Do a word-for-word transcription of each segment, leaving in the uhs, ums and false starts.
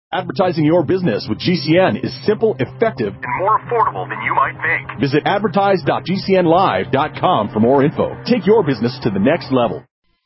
Advertising your business with G C N is simple, effective, and more affordable than you might think. Visit advertise dot g c n live dot com for more info. Take your business to the next level.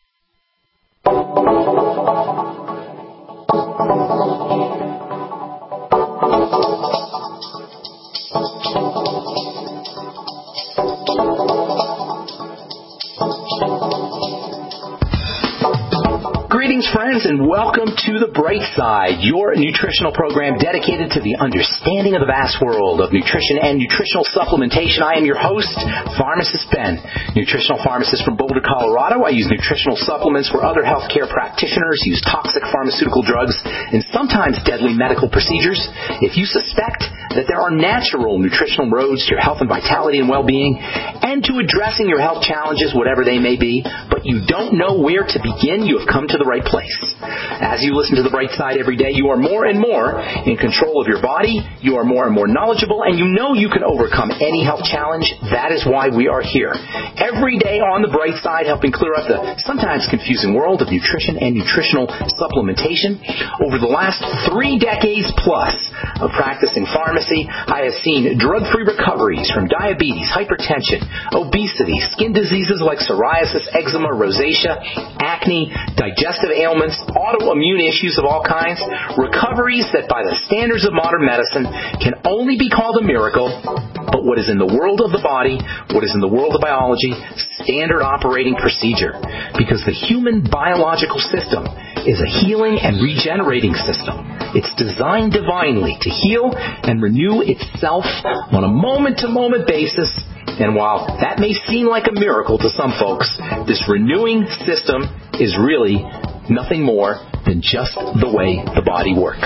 Greetings, friends, and welcome to The Bright Side, your nutritional program dedicated to the understanding of the vast world of nutrition and nutritional supplementation. I am your host, Pharmacist Ben, nutritional pharmacist from Boulder, Colorado. I use nutritional supplements where other healthcare practitioners use toxic pharmaceutical drugs and sometimes deadly medical procedures. If you suspect that there are natural nutritional roads to your health and vitality and well-being and to addressing your health challenges, whatever they may be, but you don't know where to begin, you have come to the right place. As you listen to The Bright Side every day, you are more and more in control of your body, you are more and more knowledgeable, and you know you can overcome any health challenge. That is why we are here. Every day on The Bright Side, helping clear up the sometimes confusing world of nutrition and nutritional supplementation. Over the last three decades plus of practicing pharmacy, I have seen drug-free recoveries from diabetes, hypertension, obesity, skin diseases like psoriasis, eczema, rosacea, acne, digestive ailments, autoimmune issues of all kinds, recoveries that by the standards of modern medicine can only be called a miracle, but what is in the world of the body, what is in the world of biology, standard operating procedure. Because the human biological system is a healing and regenerating system. It's designed divinely to heal and renew itself on a moment-to-moment basis. And while that may seem like a miracle to some folks, this renewing system is really nothing more than just the way the body works.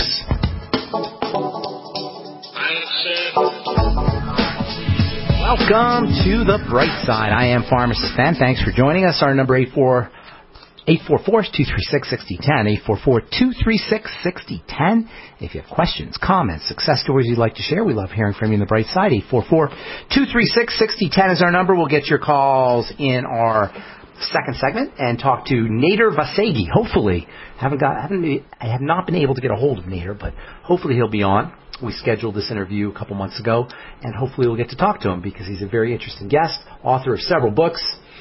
Welcome to The Bright Side. I am Pharmacist Ben. Thanks for joining us. Our number eight four four, two three six, six zero one zero, eight four four, two three six, six zero one zero. If you have questions, comments, success stories you'd like to share, we love hearing from you in The Bright Side. eight four four, two three six, six zero one zero is our number. We'll get your calls in our second segment and talk to Nader Vasegi. Hopefully, haven't got, haven't, I have not been able to get a hold of Nader, but hopefully he'll be on. We scheduled this interview a couple months ago, and hopefully we'll get to talk to him because he's a very interesting guest, author of several books.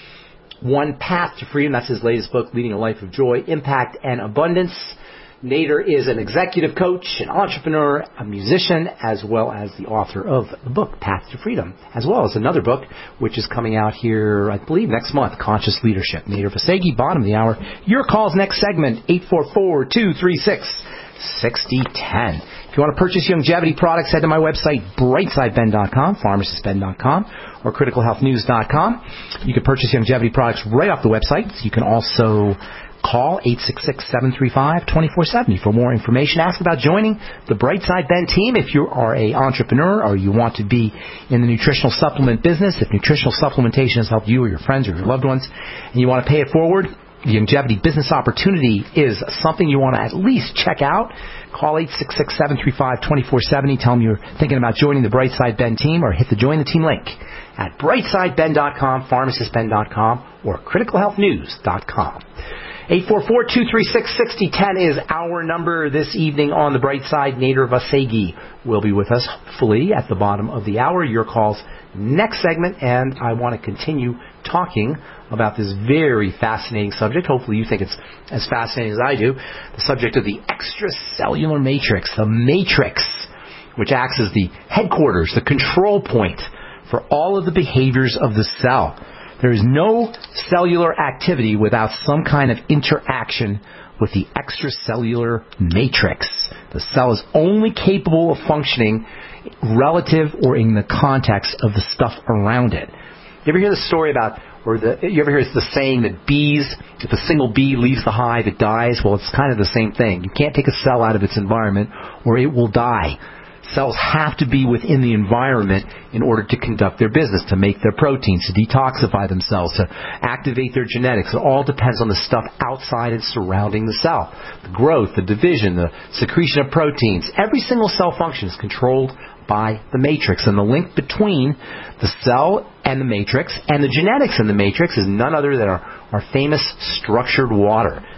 One Path to Freedom, that's his latest book, Leading a Life of Joy, Impact, and Abundance. Nader is an executive coach, an entrepreneur, a musician, as well as the author of the book, Path to Freedom, as well as another book, which is coming out here, I believe, next month, Conscious Leadership. Nader Vasegi, bottom of the hour. Your calls next segment, eight four four, two three six, six zero one zero. If you want to purchase longevity products, head to my website, brightside ben dot com, pharmacist ben dot com, or critical health news dot com. You can purchase longevity products right off the website. You can also call eight six six, seven three five, two four seven zero for more information. Ask about joining the Brightside Ben team if you are an entrepreneur or you want to be in the nutritional supplement business. If nutritional supplementation has helped you or your friends or your loved ones and you want to pay it forward, the longevity business opportunity is something you want to at least check out. Call eight six six, seven three five, two four seven zero. Tell them you're thinking about joining the Brightside Ben team, or hit the Join the Team link at brightside ben dot com, pharmacist ben dot com, or critical health news dot com. eight four four, two three six, six zero one zero is our number this evening on The Bright Side. Nader Vasegi will be with us hopefully at the bottom of the hour. Your calls next segment, and I want to continue talking about this very fascinating subject. Hopefully you think it's as fascinating as I do. The subject of the extracellular matrix, the matrix, which acts as the headquarters, the control point for all of the behaviors of the cell. There is no cellular activity without some kind of interaction with the extracellular matrix. The cell is only capable of functioning relative or in the context of the stuff around it. You ever hear the story about, or the, you ever hear the saying that bees, if a single bee leaves the hive, it dies? Well, it's kind of the same thing. You can't take a cell out of its environment or it will die. Cells have to be within the environment in order to conduct their business, to make their proteins, to detoxify themselves, to activate their genetics. It all depends on the stuff outside and surrounding the cell. The growth, the division, the secretion of proteins. Every single cell function is controlled by the matrix. And the link between the cell and the matrix and the genetics in the matrix is none other than our, our famous structured water.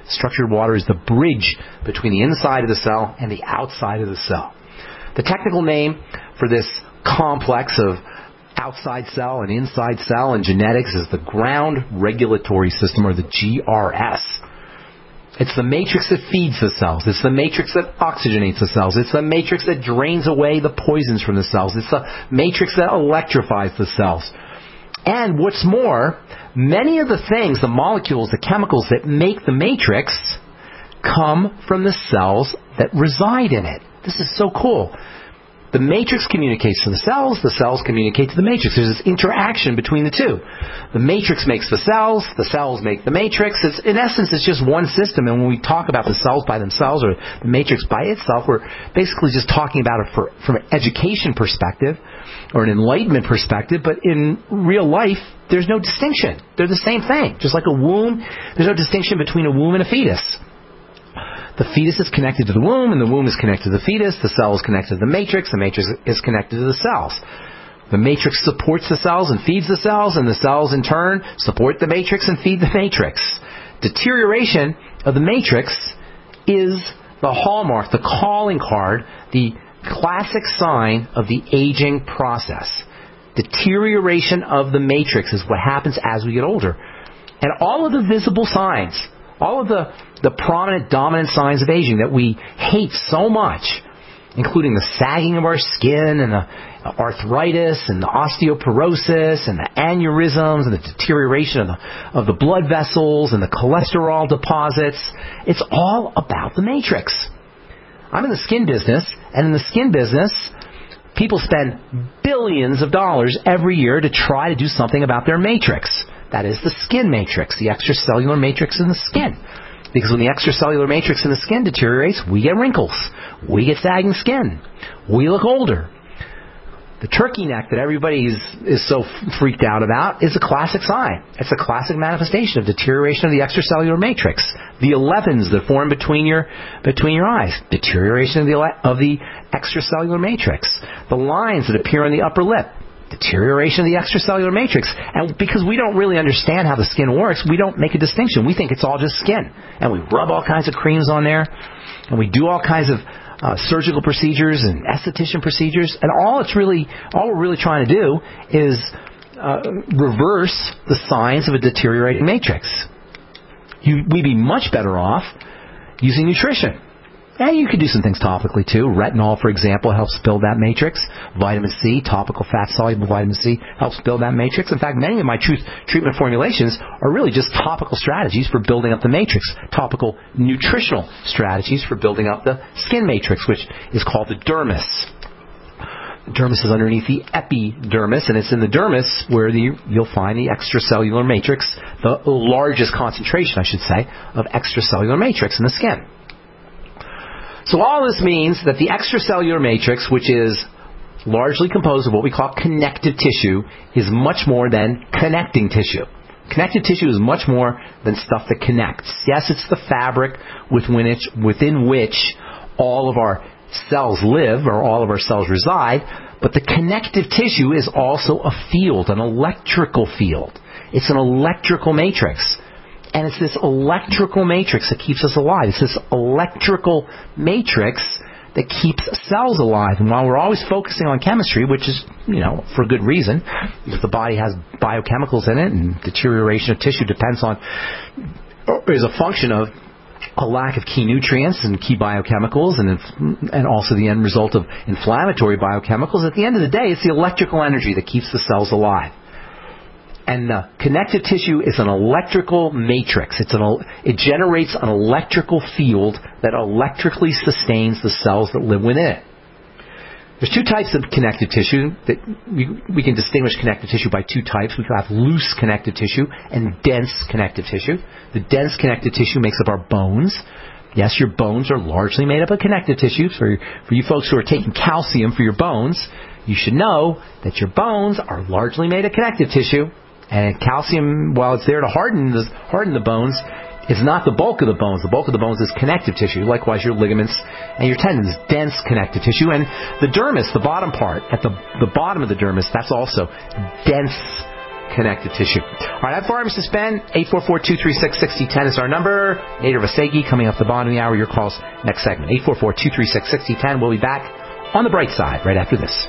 Structured water is the bridge between the inside of the cell and the outside of the cell. The technical name for this complex of outside cell and inside cell and genetics is the ground regulatory system, or the G R S. It's the matrix that feeds the cells. It's the matrix that oxygenates the cells. It's the matrix that drains away the poisons from the cells. It's the matrix that electrifies the cells. And what's more, many of the things, the molecules, the chemicals that make the matrix come from the cells that reside in it. This is so cool. The matrix communicates to the cells, the cells communicate to the matrix. There's this interaction between the two. The matrix makes the cells, the cells make the matrix. It's, in essence, it's just one system, and when we talk about the cells by themselves or the matrix by itself, we're basically just talking about it for, from an education perspective or an enlightenment perspective, but in real life, there's no distinction. They're the same thing. Just like a womb, there's no distinction between a womb and a fetus. The fetus is connected to the womb, and the womb is connected to the fetus. The cell is connected to the matrix. The matrix is connected to the cells. The matrix supports the cells and feeds the cells, and the cells, in turn, support the matrix and feed the matrix. Deterioration of the matrix is the hallmark, the calling card, the classic sign of the aging process. Deterioration of the matrix is what happens as we get older. And all of the visible signs, all of the, the prominent, dominant signs of aging that we hate so much, including the sagging of our skin and the arthritis and the osteoporosis and the aneurysms and the deterioration of the, of the blood vessels and the cholesterol deposits, it's all about the matrix. I'm in the skin business, and in the skin business, people spend billions of dollars every year to try to do something about their matrix. That is the skin matrix, the extracellular matrix in the skin. Because when the extracellular matrix in the skin deteriorates, we get wrinkles. We get sagging skin. We look older. The turkey neck that everybody is, is so freaked out about is a classic sign. It's a classic manifestation of deterioration of the extracellular matrix. The elevens that form between your between your eyes, deterioration of the of the extracellular matrix. The lines that appear on the upper lip, deterioration of the extracellular matrix. And because we don't really understand how the skin works, we don't make a distinction. We think it's all just skin. And we rub all kinds of creams on there, and we do all kinds of Uh, surgical procedures and esthetician procedures, and all it's really, all we're really trying to do is uh, reverse the signs of a deteriorating matrix. You, we'd be much better off using nutrition. And you could do some things topically too. Retinol, for example, helps build that matrix. Vitamin C, topical fat-soluble vitamin C, helps build that matrix. In fact, many of my truth treatment formulations are really just topical strategies for building up the matrix. Topical nutritional strategies for building up the skin matrix, which is called the dermis. The dermis is underneath the epidermis, and it's in the dermis where the, you'll find the extracellular matrix, the largest concentration, I should say, of extracellular matrix in the skin. So all this means that the extracellular matrix, which is largely composed of what we call connective tissue, is much more than connecting tissue. Connective tissue is much more than stuff that connects. Yes, it's the fabric within which, within which all of our cells live, or all of our cells reside, but the connective tissue is also a field, an electrical field. It's an electrical matrix. And it's this electrical matrix that keeps us alive. It's this electrical matrix that keeps cells alive. And while we're always focusing on chemistry, which is, you know, for good reason, because the body has biochemicals in it, and deterioration of tissue depends on, is a function of a lack of key nutrients and key biochemicals, and and also the end result of inflammatory biochemicals. At the end of the day, it's the electrical energy that keeps the cells alive. And the connective tissue is an electrical matrix. It's an, it generates an electrical field that electrically sustains the cells that live within it. There's two types of connective tissue. That we, we can distinguish connective tissue by two types. We can have loose connective tissue and dense connective tissue. The dense connective tissue makes up our bones. Yes, your bones are largely made up of connective tissue. For, for you folks who are taking calcium for your bones, you should know that your bones are largely made of connective tissue. And calcium, while it's there to harden the, harden the bones, is not the bulk of the bones. The bulk of the bones is connective tissue. Likewise, your ligaments and your tendons, dense connective tissue. And the dermis, the bottom part, at the, the bottom of the dermis, that's also dense connective tissue. All right, I'm Pharmacist Ben. eight four four, two three six, six zero one zero is our number. Nader Vasegi coming up the bottom of the hour. Your calls next segment. eight four four, two three six, six zero one zero. We'll be back on the bright side right after this.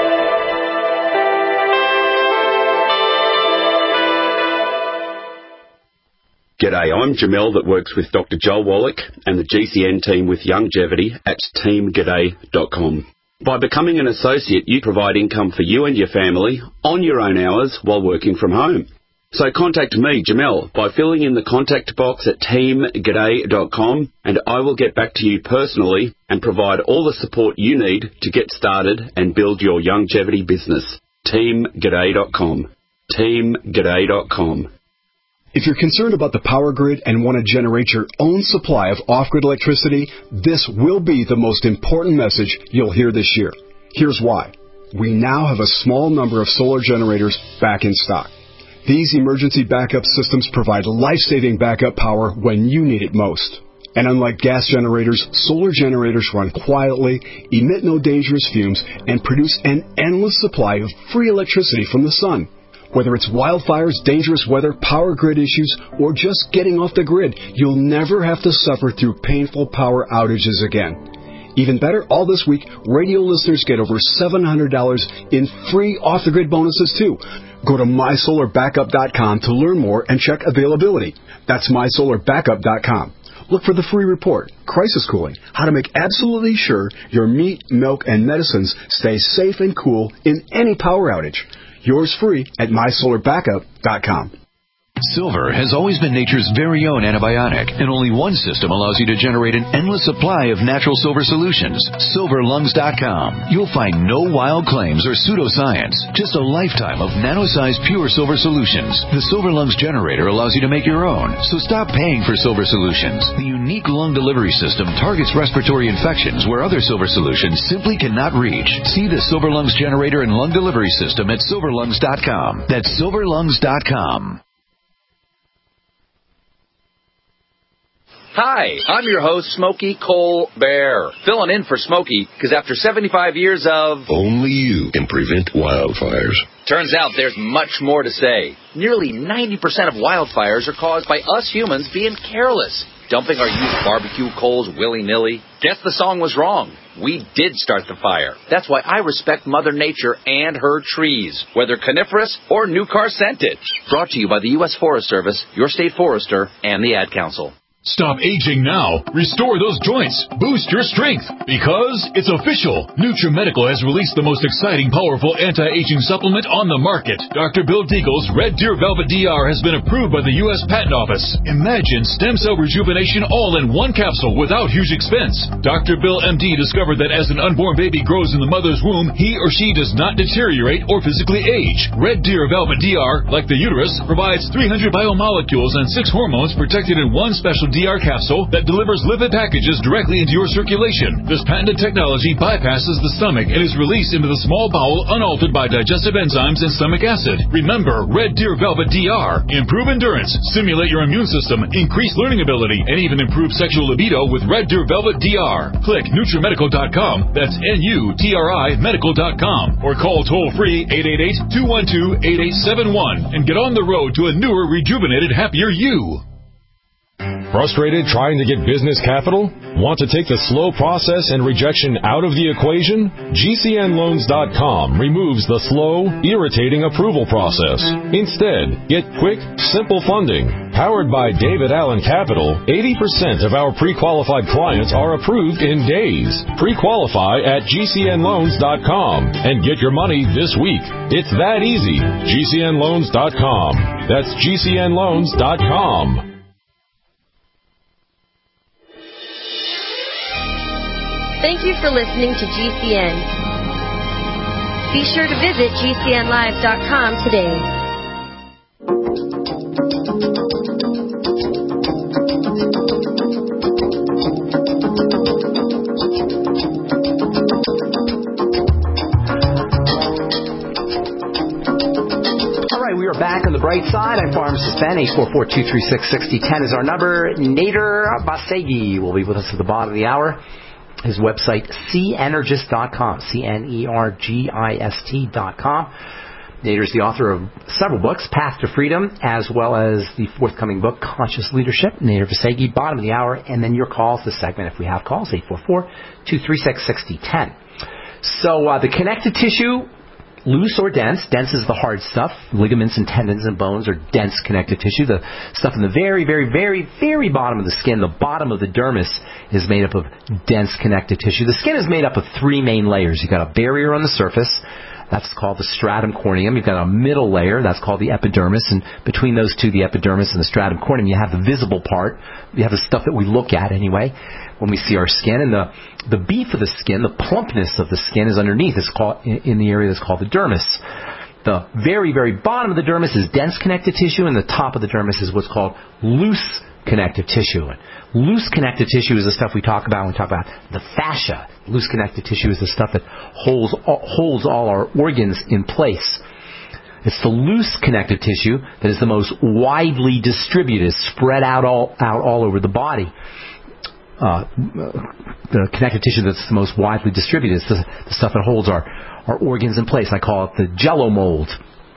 G'day, I'm Jamel that works with Doctor Joel Wallach and the G C N team with Longevity at team g'day dot com. By becoming an associate, you provide income for you and your family on your own hours while working from home. So contact me, Jamel, by filling in the contact box at team g'day dot com, and I will get back to you personally and provide all the support you need to get started and build your longevity business. team g'day dot com. team g'day dot com. If you're concerned about the power grid and want to generate your own supply of off-grid electricity, this will be the most important message you'll hear this year. Here's why. We now have a small number of solar generators back in stock. These emergency backup systems provide life-saving backup power when you need it most. And unlike gas generators, solar generators run quietly, emit no dangerous fumes, and produce an endless supply of free electricity from the sun. Whether it's wildfires, dangerous weather, power grid issues, or just getting off the grid, you'll never have to suffer through painful power outages again. Even better, all this week, radio listeners get over seven hundred dollars in free off-the-grid bonuses, too. Go to my solar backup dot com to learn more and check availability. That's my solar backup dot com. Look for the free report, Crisis Cooling, how to make absolutely sure your meat, milk, and medicines stay safe and cool in any power outage. Yours free at my solar backup dot com. Silver has always been nature's very own antibiotic, and only one system allows you to generate an endless supply of natural silver solutions. silver lungs dot com. You'll find no wild claims or pseudoscience, just a lifetime of nano-sized pure silver solutions. The Silver Lungs generator allows you to make your own, so stop paying for silver solutions. The unique lung delivery system targets respiratory infections where other silver solutions simply cannot reach. See the Silver Lungs generator and lung delivery system at silver lungs dot com. That's silver lungs dot com. Hi, I'm your host, Smokey Colbert, filling in for Smokey because after seventy-five years of... Only you can prevent wildfires. Turns out there's much more to say. Nearly ninety percent of wildfires are caused by us humans being careless, dumping our used barbecue coals willy-nilly. Guess the song was wrong. We did start the fire. That's why I respect Mother Nature and her trees, whether coniferous or new car scented. Brought to you by the U S Forest Service, your state forester, and the Ad Council. Stop aging now. Restore those joints. Boost your strength. Because it's official. NutriMedical has released the most exciting, powerful anti-aging supplement on the market. Doctor Bill Deagle's Red Deer Velvet D R has been approved by the U S Patent Office. Imagine stem cell rejuvenation all in one capsule without huge expense. Doctor Bill M D discovered that as an unborn baby grows in the mother's womb, he or she does not deteriorate or physically age. Red Deer Velvet D R, like the uterus, provides three hundred biomolecules and six hormones protected in one special D R capsule that delivers lipid packages directly into your circulation. This patented technology bypasses the stomach and is released into the small bowel unaltered by digestive enzymes and stomach acid. Remember, Red Deer Velvet D R. Improve endurance, stimulate your immune system, increase learning ability, and even improve sexual libido with Red Deer Velvet D R. Click NutriMedical dot com. That's N U T R I medical dot com. Or call toll-free eight eight eight, two one two, eight eight seven one and get on the road to a newer, rejuvenated, happier you. Frustrated trying to get business capital? Want to take the slow process and rejection out of the equation? G C N loans dot com removes the slow, irritating approval process. Instead, get quick, simple funding. Powered by David Allen Capital, eighty percent of our pre-qualified clients are approved in days. Pre-qualify at G C N loans dot com and get your money this week. It's that easy. G C N loans dot com. That's G C N loans dot com. Thank you for listening to G C N. Be sure to visit G C N live dot com today. All right, we are back on the bright side. I'm Pharmacist Ben. eight four four, two three six, six zero one zero is our number. Nader Vasegi will be with us at the bottom of the hour. His website, C Energist dot com, C N E R G I S T dot com. Nader is the author of several books, Path to Freedom, as well as the forthcoming book, Conscious Leadership. Nader Vasegi, bottom of the hour, and then your calls, this segment, if we have calls, eight four four, two three six, six zero one zero. So uh, the connective tissue, loose or dense. Dense is the hard stuff. Ligaments and tendons and bones are dense connective tissue. The stuff in the very, very, very, very bottom of the skin, the bottom of the dermis, is made up of dense connective tissue. The skin is made up of three main layers. You've got a barrier on the surface. That's called the stratum corneum. You've got a middle layer. That's called the epidermis. And between those two, the epidermis and the stratum corneum, you have the visible part. You have the stuff that we look at anyway when we see our skin. And the, the beef of the skin, the plumpness of the skin is underneath. It's called, in the area that's called the dermis. The very, very bottom of the dermis is dense connective tissue, and the top of the dermis is what's called loose connective tissue. And loose connective tissue is the stuff we talk about when we talk about the fascia. Loose connective tissue is the stuff that holds all, holds all our organs in place. It's the loose connective tissue that is the most widely distributed, spread out all out all over the body. Uh, the connective tissue that's the most widely distributed is the, the stuff that holds our, our organs in place. I call it the jello mold.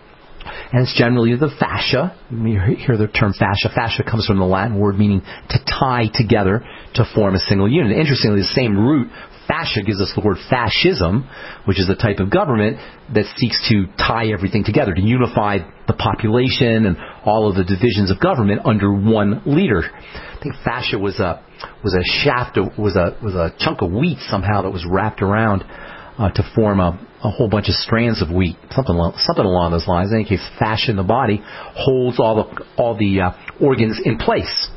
And it's generally the fascia. You hear the term fascia. Fascia comes from the Latin word meaning to tie together to form a single unit. Interestingly, the same root, fascia, gives us the word fascism, which is a type of government that seeks to tie everything together, to unify the population and all of the divisions of government under one leader. I think fascia was a was a shaft, was a was a chunk of wheat somehow that was wrapped around uh, to form a, a whole bunch of strands of wheat, something something along those lines. In any case, fascia in the body holds all the all the uh, organs in place.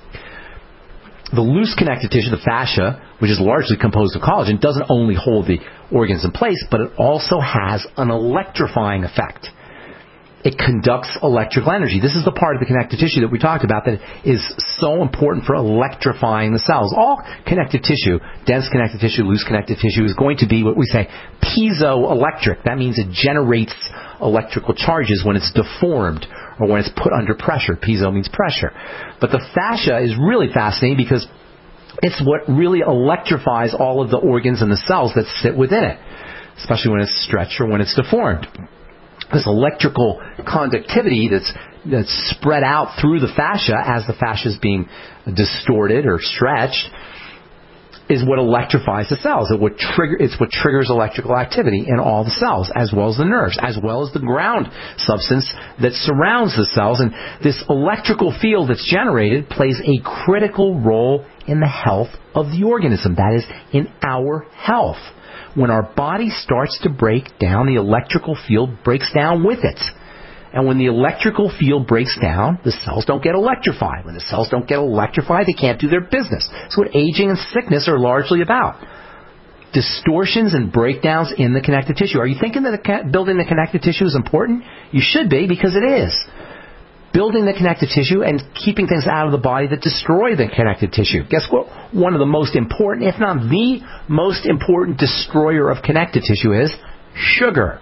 The loose connective tissue, the fascia, which is largely composed of collagen, doesn't only hold the organs in place, but it also has an electrifying effect. It conducts electrical energy. This is the part of the connective tissue that we talked about that is so important for electrifying the cells. All connective tissue, dense connective tissue, loose connective tissue, is going to be what we say piezoelectric. That means it generates electrical charges when it's deformed or when it's put under pressure. Piezo means pressure. But the fascia is really fascinating because it's what really electrifies all of the organs and the cells that sit within it, especially when it's stretched or when it's deformed. This electrical conductivity that's that's spread out through the fascia as the fascia is being distorted or stretched is what electrifies the cells. It would trigger, it's what triggers electrical activity in all the cells, as well as the nerves, as well as the ground substance that surrounds the cells. And this electrical field that's generated plays a critical role in the health of the organism, that is, in our health. When our body starts to break down, the electrical field breaks down with it. And when the electrical field breaks down, the cells don't get electrified. When the cells don't get electrified, they can't do their business. That's what aging and sickness are largely about. Distortions and breakdowns in the connective tissue. Are you thinking that the, building the connective tissue is important? You should be, because it is. Building the connective tissue and keeping things out of the body that destroy the connective tissue. Guess what? One of the most important, if not the most important destroyer of connective tissue is sugar.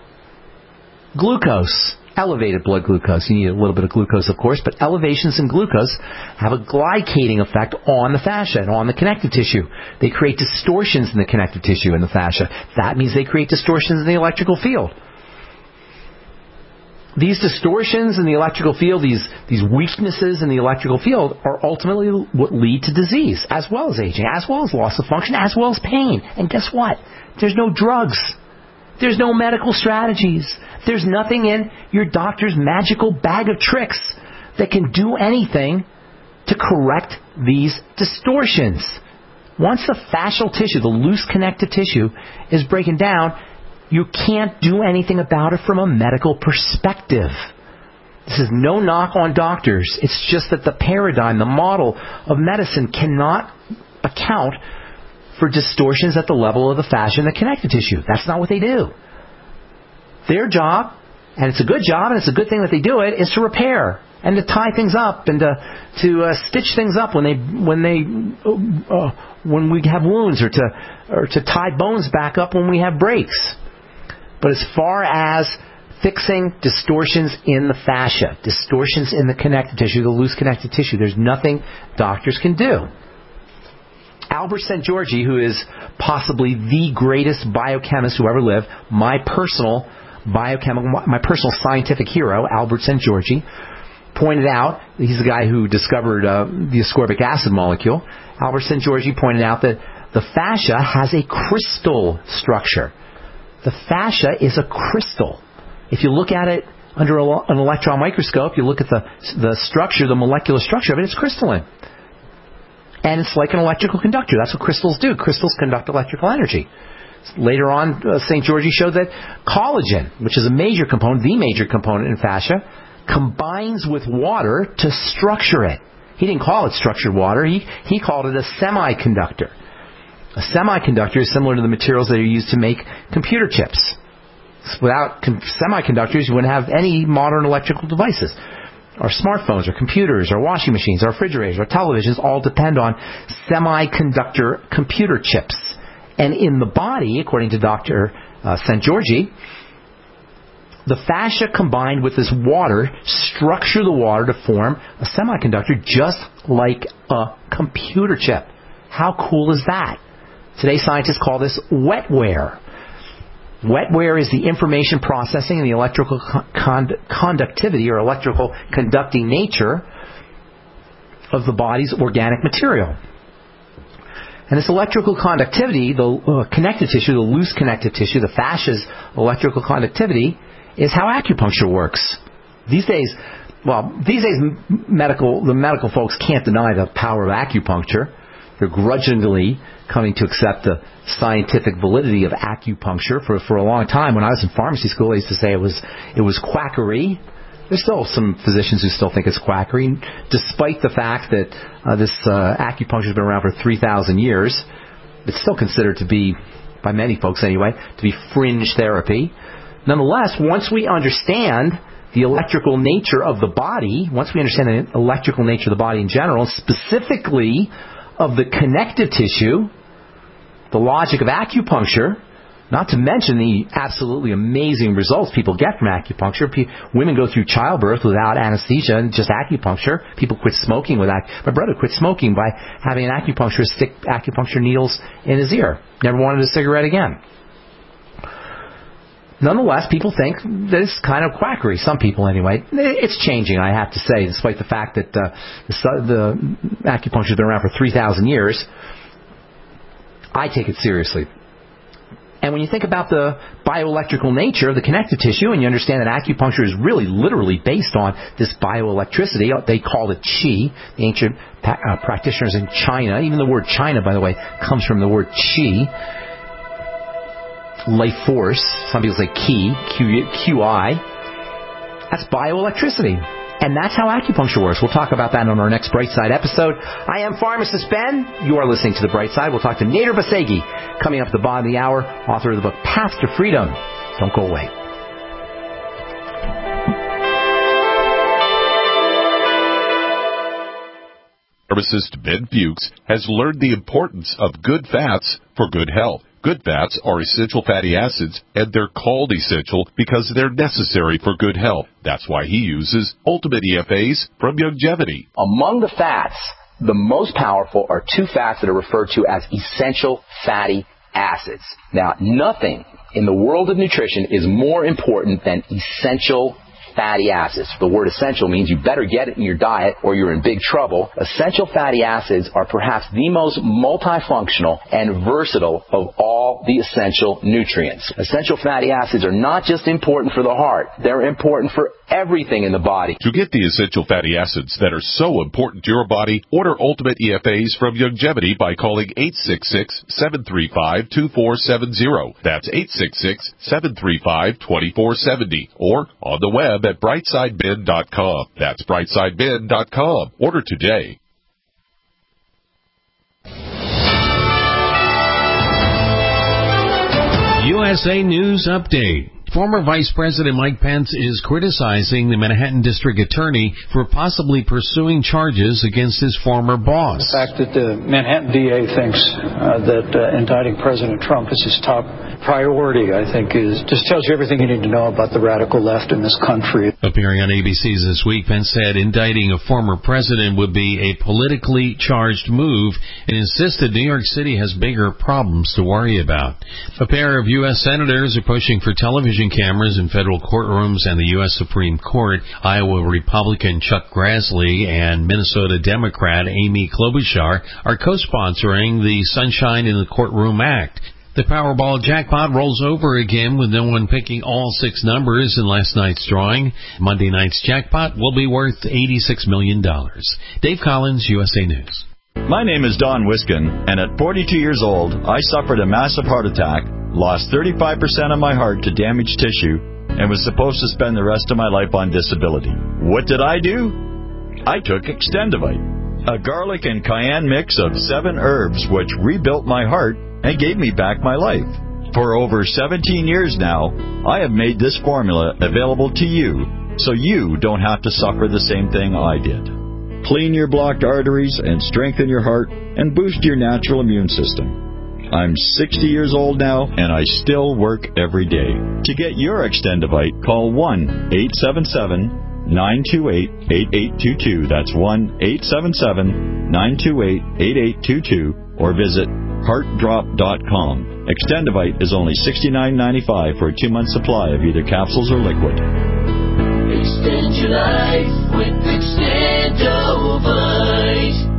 Glucose. Elevated blood glucose. You need a little bit of glucose, of course, but elevations in glucose have a glycating effect on the fascia and on the connective tissue. They create distortions in the connective tissue and the fascia. That means they create distortions in the electrical field. These distortions in the electrical field, these, these weaknesses in the electrical field, are ultimately what lead to disease, as well as aging, as well as loss of function, as well as pain. And guess what? There's no drugs. There's no medical strategies. There's nothing in your doctor's magical bag of tricks that can do anything to correct these distortions. Once the fascial tissue, the loose connective tissue, is breaking down, you can't do anything about it from a medical perspective. This is no knock on doctors. It's just that the paradigm, the model of medicine cannot account for distortions at the level of the fascia and the connective tissue. That's not what they do. Their job, and it's a good job, and it's a good thing that they do it, is to repair and to tie things up and to to uh, stitch things up when they when they uh, when we have wounds, or to or to tie bones back up when we have breaks. But as far as fixing distortions in the fascia, distortions in the connective tissue, the loose connective tissue, there's nothing doctors can do. Albert Szent-Györgyi, who is possibly the greatest biochemist who ever lived, my personal biochemical, my personal scientific hero, Albert Szent-Györgyi, pointed out, he's the guy who discovered uh, the ascorbic acid molecule. Albert Szent-Györgyi pointed out that the fascia has a crystal structure. The fascia is a crystal. If you look at it under a, an electron microscope, you look at the the structure, the molecular structure of it, it's crystalline. And it's like an electrical conductor. That's what crystals do. Crystals conduct electrical energy. Later on, uh, Szent-Györgyi showed that collagen, which is a major component, the major component in fascia, combines with water to structure it. He didn't call it structured water. He, he called it a semiconductor. A semiconductor is similar to the materials that are used to make computer chips. Without com- semiconductors, you wouldn't have any modern electrical devices. Our smartphones, our computers, our washing machines, our refrigerators, our televisions all depend on semiconductor computer chips. And in the body, according to Doctor Uh, Szent-Györgyi, the fascia combined with this water structure the water to form a semiconductor just like a computer chip. How cool is that? Today scientists call this wetware. Wetware is the information processing and the electrical con- conductivity or electrical conducting nature of the body's organic material. And this electrical conductivity, the uh, connective tissue, the loose connective tissue, the fascia's electrical conductivity, is how acupuncture works. These days, well, these days medical the medical folks can't deny the power of acupuncture. They're grudgingly coming to accept the scientific validity of acupuncture. For for a long time, when I was in pharmacy school, I used to say it was it was quackery. There's still some physicians who still think it's quackery, despite the fact that uh, this uh, acupuncture has been around for three thousand years. It's still considered to be, by many folks anyway, to be fringe therapy. Nonetheless, once we understand the electrical nature of the body, once we understand the electrical nature of the body in general, specifically of the connective tissue, the logic of acupuncture, not to mention the absolutely amazing results people get from acupuncture. Pe- women go through childbirth without anesthesia and just acupuncture. People quit smoking with ac- My brother quit smoking by having an acupuncturist stick acupuncture needles in his ear. Never wanted a cigarette again. Nonetheless, people think that it's kind of quackery. Some people, anyway. It's changing, I have to say, despite the fact that uh, the, the acupuncture has been around for three thousand years. I take it seriously. And when you think about the bioelectrical nature of the connective tissue, and you understand that acupuncture is really literally based on this bioelectricity, they call it qi. The ancient pa- uh, practitioners in China, even the word China, by the way, comes from the word qi. Life force. Some people say ki, Q, Q I. That's bioelectricity. And that's how acupuncture works. We'll talk about that on our next Bright Side episode. I am Pharmacist Ben. You are listening to The Bright Side. We'll talk to Nader Basegi coming up at the bottom of the hour, author of the book Path to Freedom. Don't go away. Pharmacist Ben Fuchs has learned the importance of good fats for good health. Good fats are essential fatty acids, and they're called essential because they're necessary for good health. That's why he uses Ultimate E F As from Youngevity. Among the fats, the most powerful are two fats that are referred to as essential fatty acids. Now, nothing in the world of nutrition is more important than essential fatty acids. The word essential means you better get it in your diet or you're in big trouble. Essential fatty acids are perhaps the most multifunctional and versatile of all the essential nutrients. Essential fatty acids are not just important for the heart. They're important for everything in the body. To get the essential fatty acids that are so important to your body, order Ultimate E F As from Youngevity by calling eight six six, seven three five, two four seven zero. That's eight six six, seven three five, two four seven zero. Or on the web at brightside ben dot com. That's brightside ben dot com. Order today. U S A News Update. Former Vice President Mike Pence is criticizing the Manhattan District Attorney for possibly pursuing charges against his former boss. The fact that the Manhattan D A thinks uh, that uh, indicting President Trump is his top priority, I think, is just tells you everything you need to know about the radical left in this country. Appearing on A B C's This Week, Pence said indicting a former president would be a politically charged move and insisted New York City has bigger problems to worry about. A pair of U S senators are pushing for television cameras in federal courtrooms and the U S Supreme Court. Iowa Republican Chuck Grassley and Minnesota Democrat Amy Klobuchar are co-sponsoring the Sunshine in the Courtroom Act. The Powerball jackpot rolls over again with no one picking all six numbers in last night's drawing. Monday night's jackpot will be worth eighty-six million dollars. Dave Collins, U S A News. My name is Don Wiskin, and at forty-two years old, I suffered a massive heart attack, lost thirty-five percent of my heart to damaged tissue, and was supposed to spend the rest of my life on disability. What did I do? I took Extendivite, a garlic and cayenne mix of seven herbs which rebuilt my heart and gave me back my life. For over seventeen years now, I have made this formula available to you so you don't have to suffer the same thing I did. Clean your blocked arteries and strengthen your heart and boost your natural immune system. I'm sixty years old now and I still work every day. To get your Extendivite, call one eight seven seven, nine two eight, eight eight two two. That's one eight seven seven, nine two eight, eight eight two two or visit heart drop dot com. Extendivite is only sixty-nine ninety-five for a two-month supply of either capsules or liquid. Extend your life with Extendivite.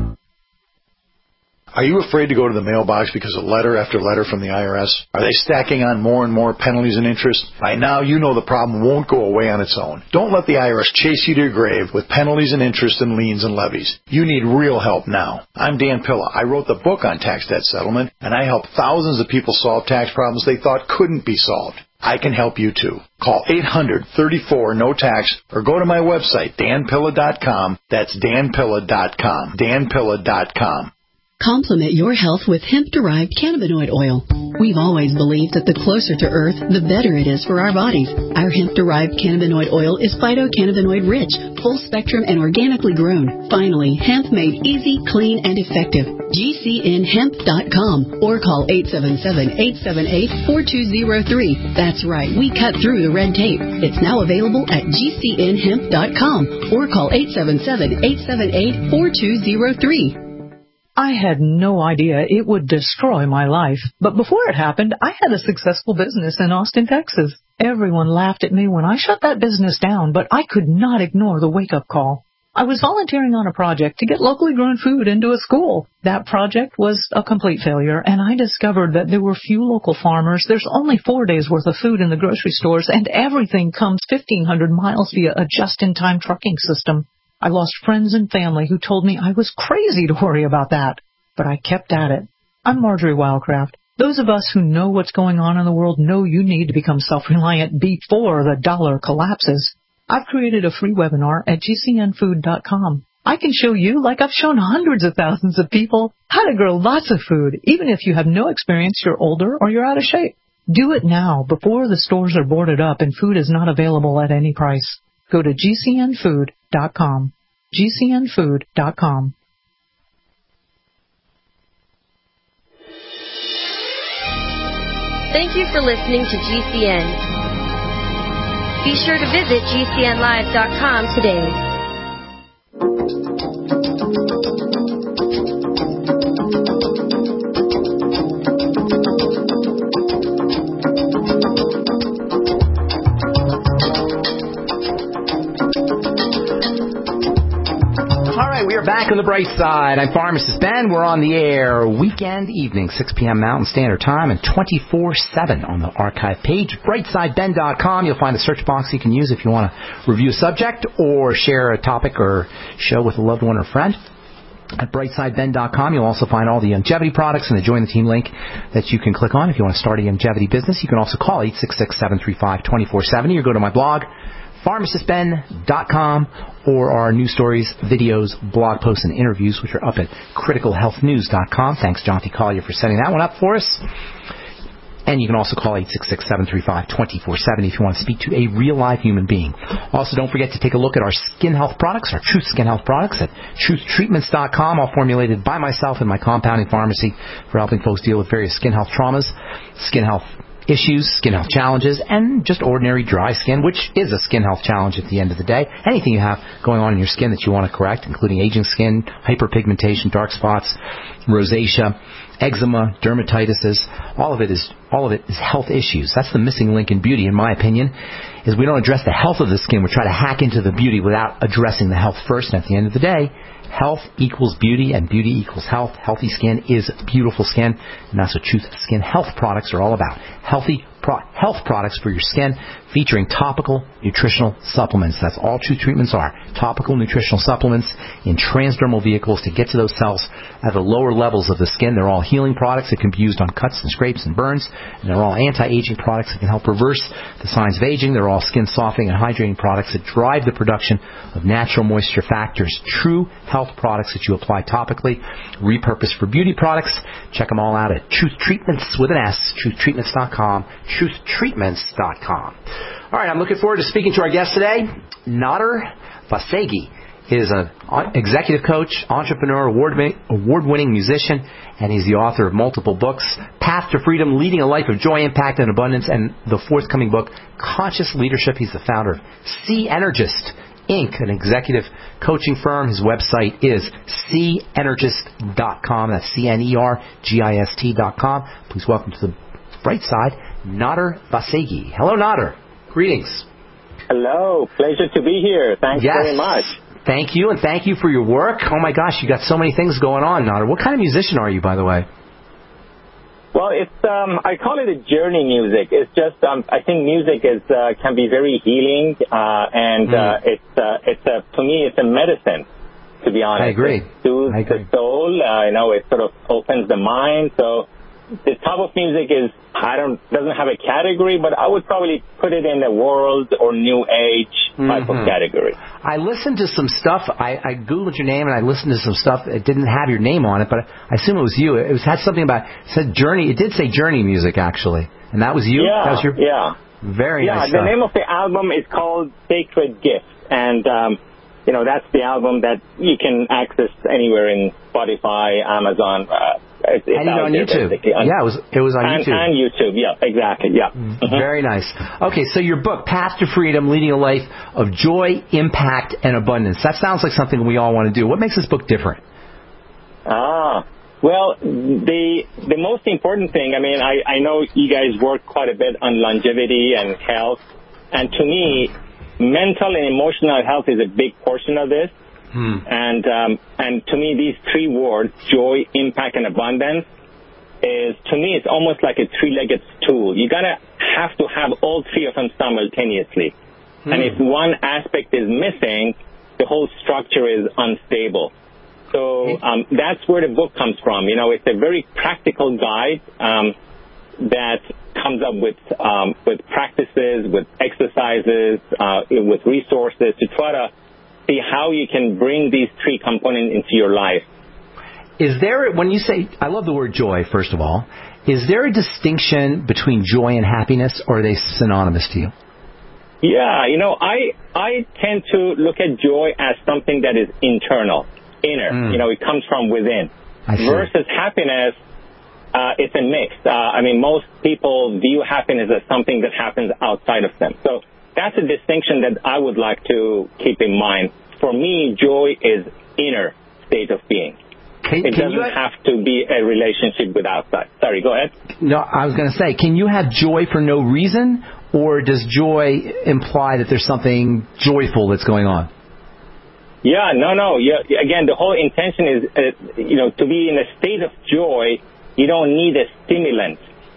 Are you afraid to go to the mailbox because of letter after letter from the I R S? Are they stacking on more and more penalties and interest? By now, you know the problem won't go away on its own. Don't let the I R S chase you to your grave with penalties and interest and liens and levies. You need real help now. I'm Dan Pilla. I wrote the book on tax debt settlement, and I help thousands of people solve tax problems they thought couldn't be solved. I can help you too. Call eight hundred, thirty-four, no tax or go to my website, dan pilla dot com. That's dan pilla dot com. dan pilla dot com. Complement your health with hemp-derived cannabinoid oil. We've always believed that the closer to Earth, the better it is for our bodies. Our hemp-derived cannabinoid oil is phytocannabinoid-rich, full-spectrum, and organically grown. Finally, hemp made easy, clean, and effective. G C N hemp dot com or call eight seven seven, eight seven eight, four two zero three. That's right, we cut through the red tape. It's now available at G C N hemp dot com or call eight seven seven, eight seven eight, four two zero three. I had no idea it would destroy my life. But before it happened, I had a successful business in Austin, Texas. Everyone laughed at me when I shut that business down, but I could not ignore the wake-up call. I was volunteering on a project to get locally grown food into a school. That project was a complete failure, and I discovered that there were few local farmers. There's only four days' worth of food in the grocery stores, and everything comes fifteen hundred miles via a just-in-time trucking system. I lost friends and family who told me I was crazy to worry about that, but I kept at it. I'm Marjorie Wildcraft. Those of us who know what's going on in the world know you need to become self-reliant before the dollar collapses. I've created a free webinar at G C N food dot com. I can show you, like I've shown hundreds of thousands of people, how to grow lots of food, even if you have no experience, you're older, or you're out of shape. Do it now, before the stores are boarded up and food is not available at any price. Go to G C N food dot com. G C N food dot com. Thank you for listening to G C N. Be sure to visit G C N live dot com today. We are back on the bright side. I'm Pharmacist Ben. We're on the air weekend evening, six p.m. Mountain Standard Time, and twenty-four seven on the archive page, bright side ben dot com. You'll find a search box you can use if you want to review a subject or share a topic or show with a loved one or friend. At bright side ben dot com, you'll also find all the Youngevity products and the Join the Team link that you can click on if you want to start a Youngevity business. You can also call eight six six, seven three five, two four seven zero or go to my blog, pharmacist ben dot com, or our news stories, videos, blog posts, and interviews, which are up at critical health news dot com. Thanks, John T. Collier, for setting that one up for us. And you can also call eight six six, seven three five, two four seven zero if you want to speak to a real live human being. Also, don't forget to take a look at our skin health products, our Truth Skin Health products at truth treatments dot com, all formulated by myself in my compounding pharmacy for helping folks deal with various skin health traumas. Skin health issues, skin health challenges, and just ordinary dry skin, which is a skin health challenge at the end of the day. Anything you have going on in your skin that you want to correct, including aging skin, hyperpigmentation, dark spots, rosacea, eczema, dermatitis, all of it is all of it is health issues. That's the missing link in beauty, in my opinion, is we don't address the health of the skin. We try to hack into the beauty without addressing the health first. And at the end of the day, health equals beauty, and beauty equals health. Healthy skin is beautiful skin, and that's what Truth Skin Health products are all about. Healthy pro- health products for your skin, featuring topical nutritional supplements. That's all Truth treatments are. Topical nutritional supplements in transdermal vehicles to get to those cells at the lower levels of the skin. They're all healing products that can be used on cuts and scrapes and burns, and they're all anti-aging products that can help reverse the signs of aging. They're all skin softening and hydrating products that drive the production of natural moisture factors. True health products that you apply topically, repurposed for beauty products. Check them all out at Truth Treatments with an S, truth treatments dot com, truth treatments dot com. All right, I'm looking forward to speaking to our guest today, Nader Vasegi. He is an executive coach, entrepreneur, award-winning musician, and he's the author of multiple books, Path to Freedom, Leading a Life of Joy, Impact, and Abundance, and the forthcoming book, Conscious Leadership. He's the founder of C Energist Incorporated, an executive coaching firm. His website is c energist dot com. That's C N E R G I S T dot com. Please welcome to the bright side, Nader Vasegi. Hello, Nader. Greetings. Hello. Pleasure to be here. Thanks yes. very much. Thank you, and thank you for your work. Oh, my gosh, you got so many things going on, Nader. What kind of musician are you, by the way? Well, it's um, I call it a journey music. It's just um, I think music is uh, can be very healing, uh, and mm. uh, it's uh, it's a to me it's a medicine. To be honest, I agree. It soothes I agree. the soul. Uh, you know, it sort of opens the mind. So the type of music is I don't doesn't have a category, but I would probably put it in the world or new age type mm-hmm. of category. I listened to some stuff. I, I Googled your name and I listened to some stuff. It didn't have your name on it, but I assume it was you. It was, had something about, it said Journey. It did say Journey music, actually. And that was you? Yeah, that was your, yeah. Very yeah, nice the stuff. name of the album is called Sacred Gift. And, um, you know, that's the album that you can access anywhere in Spotify, Amazon, uh, It's, it's and even on YouTube. On, yeah, it was it was on and, YouTube. And YouTube, yeah, exactly, yeah. Mm-hmm. Very nice. Okay, so your book, Path to Freedom, Leading a Life of Joy, Impact, and Abundance. That sounds like something we all want to do. What makes this book different? Ah, well, the the most important thing, I mean, I, I know you guys work quite a bit on longevity and health, and to me, mental and emotional health is a big portion of this. Hmm. And um, and to me, these three words, joy, impact, and abundance, is to me it's almost like a three-legged stool. You're gonna have to have all three of them simultaneously. Hmm. And if one aspect is missing, the whole structure is unstable. So um, that's where the book comes from. You know, it's a very practical guide um, that comes up with um, with practices, with exercises, uh, with resources to try to see how you can bring these three components into your life. Is there, when you say, I love the word joy, first of all, is there a distinction between joy and happiness, or are they synonymous to you? Yeah, you know, I I tend to look at joy as something that is internal, inner. Mm. You know, it comes from within. I see. Versus happiness, uh, it's a mix. Uh, I mean, most people view happiness as something that happens outside of them. So that's a distinction that I would like to keep in mind. For me, joy is inner state of being. Can, it can doesn't you have, have to be a relationship with outside. Sorry, go ahead. No, I was going to say, can you have joy for no reason, or does joy imply that there's something joyful that's going on? Yeah, no, no. Yeah, again, the whole intention is, uh, you know, to be in a state of joy, you don't need a stimulant.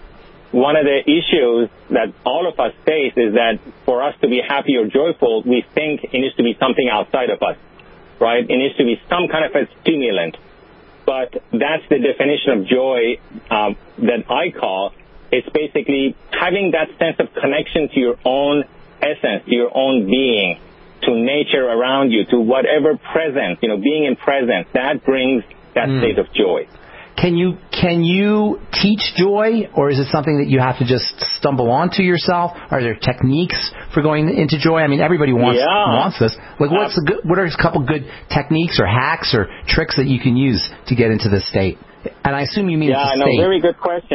One of the issues that all of us face is that for us to be happy or joyful, we think it needs to be something outside of us, right? It needs to be some kind of a stimulant. But that's the definition of joy um, that I call. It's basically having that sense of connection to your own essence, to your own being, to nature around you, to whatever presence, you know, being in presence. That brings that mm. state of joy. Can you can you teach joy, or is it something that you have to just stumble onto yourself? Are there techniques for going into joy? I mean, everybody wants yeah. wants this. Like, what's the good, what are a couple good techniques or hacks or tricks that you can use to get into this state? And I assume you mean yeah, it's a no, state. very good question.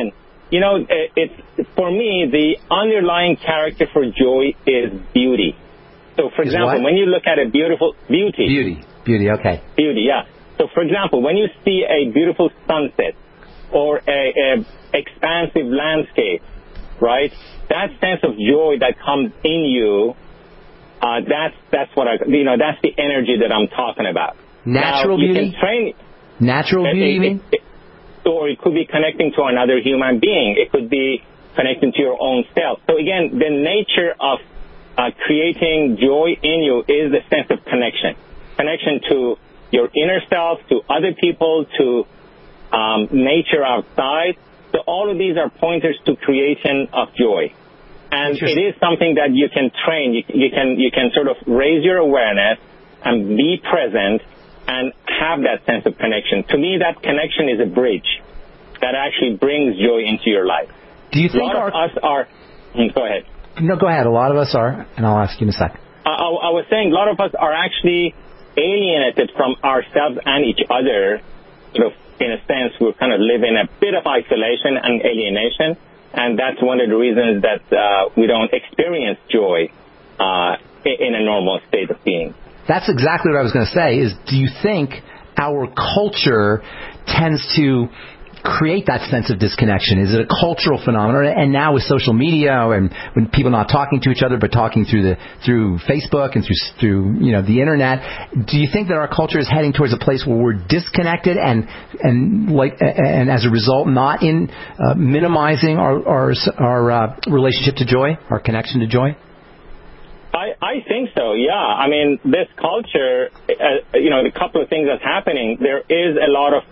you know, it, it's for me, the underlying character for joy is beauty. So, for Is example, what? when you look at a beautiful beauty. Beauty. Beauty, okay. Beauty, yeah. So, for example, when you see a beautiful sunset or a, a expansive landscape, right, that sense of joy that comes in you, uh, that's, that's what I, you know, that's the energy that I'm talking about. Natural now, you beauty? Can train, Natural it, beauty, you it, mean? It, or it could be connecting to another human being. It could be connecting to your own self. So again, the nature of uh, creating joy in you is the sense of connection. Connection to your inner self, to other people, to um, nature outside. So all of these are pointers to creation of joy. And it is something that you can train. You, you can you can sort of raise your awareness and be present and have that sense of connection. To me, that connection is a bridge that actually brings joy into your life. Do you think a lot our... of us are... Go ahead. No, go ahead. A lot of us are, and I'll ask you in a sec. I, I, I was saying a lot of us are actually alienated from ourselves and each other. Sort of, in a sense, we kind of live in a bit of isolation and alienation, and that's one of the reasons that uh, we don't experience joy uh, in a normal state of being. That's exactly what I was going to say, is do you think our culture tends to create that sense of disconnection? Is it a cultural phenomenon? And now with social media and when people are not talking to each other but talking through the through Facebook and through through you know the internet, do you think that our culture is heading towards a place where we're disconnected and and like and as a result not in uh, minimizing our our, our uh, relationship to joy, our connection to joy? I, I think so, yeah. I mean, this culture, uh, you know, the couple of things that's happening, there is a lot of,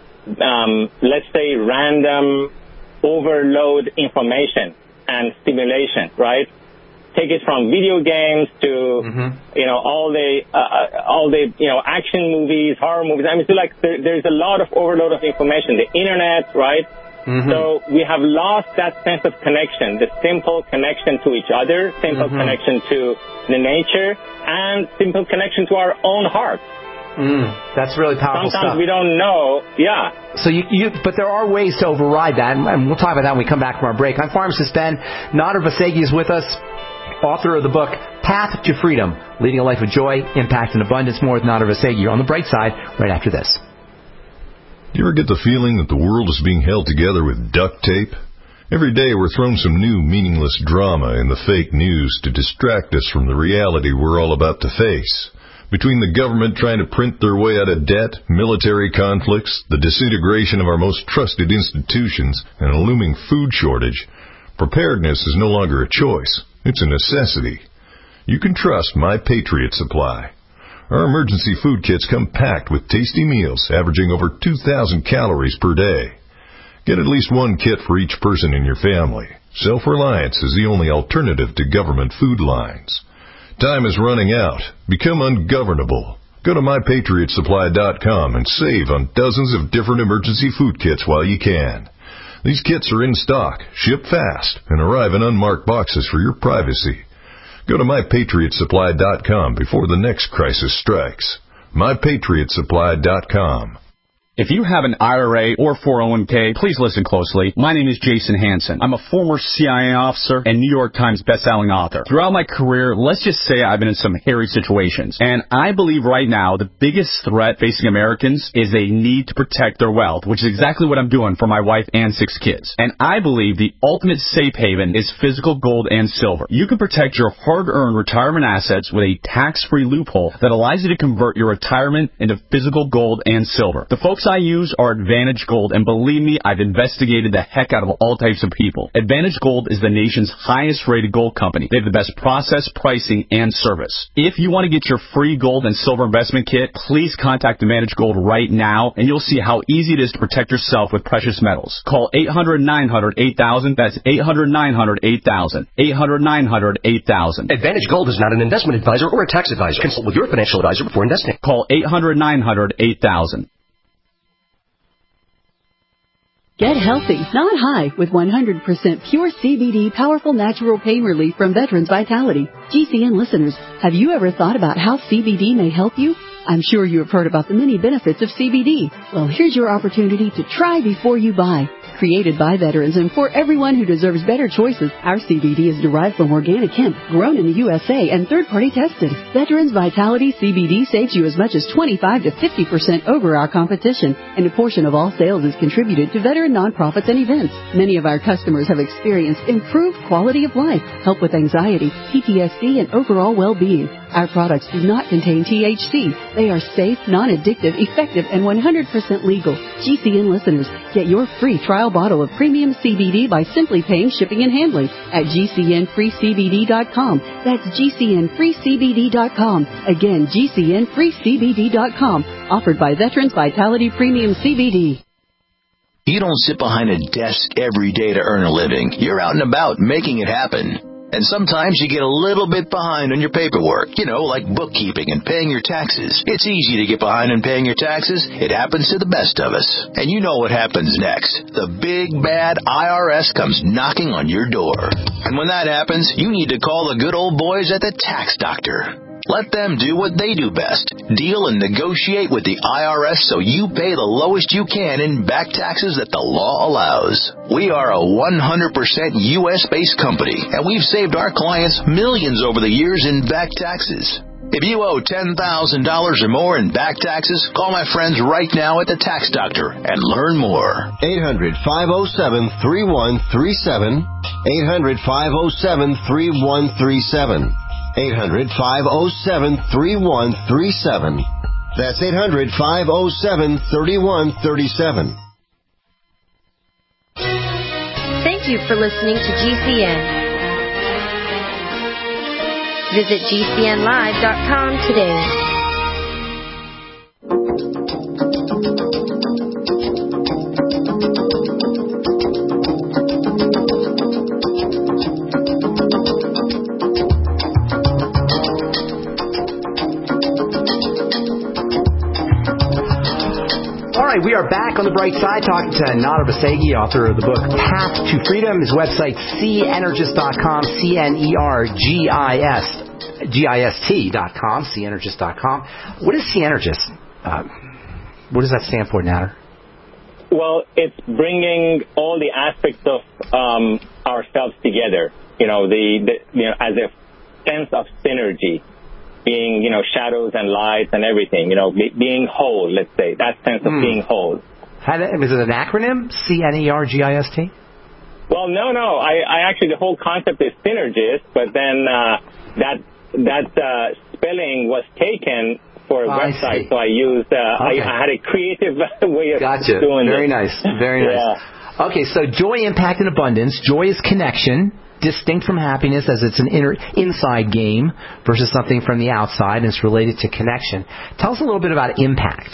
um, let's say, random overload information and stimulation, right? Take it from video games to, mm-hmm. you know, all the, uh, all the, you know, action movies, horror movies. I mean, so like there, there's a lot of overload of information. The internet, right? Mm-hmm. So we have lost that sense of connection, the simple connection to each other, simple mm-hmm. connection to the nature, and simple connection to our own hearts. Mm, that's really powerful Sometimes stuff. we don't know, yeah. So you, you, but there are ways to override that, and we'll talk about that when we come back from our break. I'm pharmacist Ben. Nader Vasegi is with us, author of the book Path to Freedom, Leading a Life of Joy, Impact, and Abundance. More with Nader Vasegi on the bright side right after this. Do you ever get the feeling that the world is being held together with duct tape? Every day we're thrown some new meaningless drama in the fake news to distract us from the reality we're all about to face. Between the government trying to print their way out of debt, military conflicts, the disintegration of our most trusted institutions, and a looming food shortage, preparedness is no longer a choice. It's a necessity. You can trust My Patriot Supply. Our emergency food kits come packed with tasty meals averaging over two thousand calories per day. Get at least one kit for each person in your family. Self-reliance is the only alternative to government food lines. Time is running out. Become ungovernable. Go to my patriot supply dot com and save on dozens of different emergency food kits while you can. These kits are in stock, ship fast, and arrive in unmarked boxes for your privacy. Go to my patriot supply dot com before the next crisis strikes. my patriot supply dot com. If you have an I R A or four oh one k, please listen closely. My name is Jason Hansen. I'm a former C I A officer and New York Times bestselling author. Throughout my career, let's just say I've been in some hairy situations. And I believe right now the biggest threat facing Americans is a need to protect their wealth, which is exactly what I'm doing for my wife and six kids. And I believe the ultimate safe haven is physical gold and silver. You can protect your hard-earned retirement assets with a tax-free loophole that allows you to convert your retirement into physical gold and silver. The folks I use are Advantage Gold, and believe me, I've investigated the heck out of all types of people. Advantage Gold is the nation's highest-rated gold company. They have the best process, pricing, and service. If you want to get your free gold and silver investment kit, please contact Advantage Gold right now, and you'll see how easy it is to protect yourself with precious metals. Call eight hundred, nine hundred, eight thousand. That's eight hundred, nine hundred, eight thousand. eight hundred, nine hundred, eight thousand. Advantage Gold is not an investment advisor or a tax advisor. Consult with your financial advisor before investing. Call eight hundred, nine hundred, eight thousand. Get healthy, not high, with one hundred percent pure C B D powerful natural pain relief from Veterans Vitality. G C N listeners, have you ever thought about how C B D may help you? I'm sure you have heard about the many benefits of C B D. Well, here's your opportunity to try before you buy. Created by veterans and for everyone who deserves better choices, our C B D is derived from organic hemp, grown in the U S A and third-party tested. Veterans Vitality C B D saves you as much as twenty-five to fifty percent over our competition, and a portion of all sales is contributed to veteran nonprofits and events. Many of our customers have experienced improved quality of life, help with anxiety, P T S D, and overall well-being. Our products do not contain T H C. They are safe, non-addictive, effective, and one hundred percent legal. G C N listeners, get your free trial bottle of premium C B D by simply paying shipping and handling at G C N free C B D dot com. That's G C N free C B D dot com. Again, G C N free C B D dot com. Offered by Veterans Vitality Premium C B D. You don't sit behind a desk every day to earn a living. You're out and about making it happen. And sometimes you get a little bit behind on your paperwork, you know, like bookkeeping and paying your taxes. It's easy to get behind on paying your taxes. It happens to the best of us. And you know what happens next. The big, bad I R S comes knocking on your door. And when that happens, you need to call the good old boys at the Tax Doctor. Let them do what they do best. Deal and negotiate with the I R S so you pay the lowest you can in back taxes that the law allows. We are a one hundred percent U S-based company, and we've saved our clients millions over the years in back taxes. If you owe ten thousand dollars or more in back taxes, call my friends right now at the Tax Doctor and learn more. eight hundred, five oh seven, three one three seven. eight hundred, five oh seven, three one three seven. eight hundred, five oh seven, three one three seven. That's eight hundred, five oh seven, three one three seven. Thank you for listening to G C N. Visit G C N live dot com today. We are back on the bright side talking to Nader Basegi, author of the book Path to Freedom. His website, c energist dot com, C N E R G I S, G I S T dot com, c energist dot com. What is C-Energist? Uh, what does that stand for, Nader? Well, it's bringing all the aspects of um, ourselves together, you know, the, the you know, as a sense of synergy. Being, you know, shadows and lights and everything, you know, be, being whole, let's say, that sense of mm. being whole. How do, is it an acronym? C N E R G I S T? Well, no, no. I, I actually, the whole concept is synergist, but then uh, that that uh, spelling was taken for a oh, website, I so I used, uh, okay. I, I had a creative way of gotcha. doing Very it. Very nice. Very nice. Yeah. Okay, so joy, impact, and abundance. Joy is connection. Distinct from happiness, as it's an inner inside game versus something from the outside, and it's related to connection. Tell us a little bit about impact.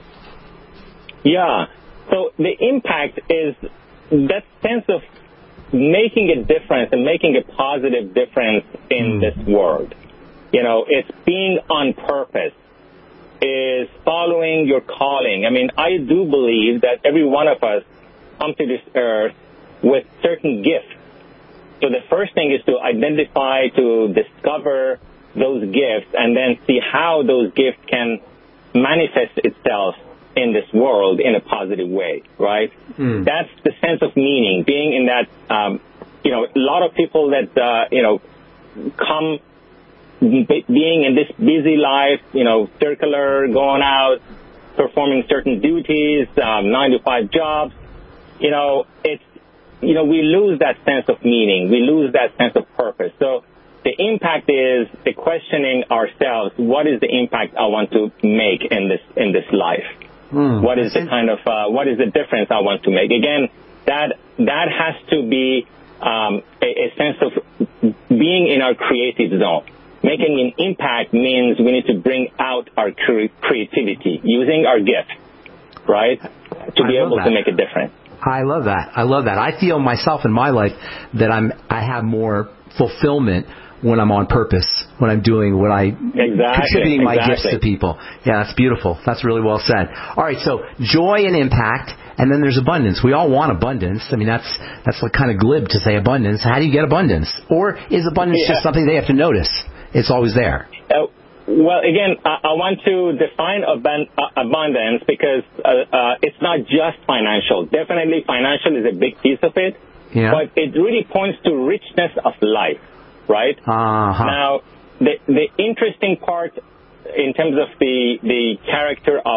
Yeah. So the impact is that sense of making a difference and making a positive difference in mm. this world. You know, it's being on purpose, is following your calling. I mean, I do believe that every one of us come to this earth with certain gifts. So the first thing is to identify, to discover those gifts, and then see how those gifts can manifest itself in this world in a positive way, right? Mm. That's the sense of meaning, being in that, um, you know, a lot of people that, uh, you know, come being in this busy life, you know, circular, going out, performing certain duties, um, nine to five jobs, you know, it's, you know, we lose that sense of meaning. We lose that sense of purpose. So the impact is the questioning ourselves, what is the impact I want to make in this in this life? Mm, what is the kind of, uh, what is the difference I want to make? Again, that that has to be um, a, a sense of being in our creative zone. Making an impact means we need to bring out our cre- creativity, using our gift, right, to be able that. to make a difference. I love that. I love that. I feel myself in my life that I'm I have more fulfillment when I'm on purpose, when I'm doing what I exactly, contributing my exactly. gifts to people. Yeah, that's beautiful. That's really well said. All right, so joy and impact, and then there's abundance. We all want abundance. I mean, that's that's like kind of glib to say abundance. How do you get abundance? Or is abundance yeah. just something they have to notice? It's always there. Uh, well, again, I, I want to define aban- uh, abundance because uh, uh, it's not just financial. Definitely financial is a big piece of it, yeah. but it really points to richness of life, right? Uh-huh. Now, the the interesting part in terms of the, the character of,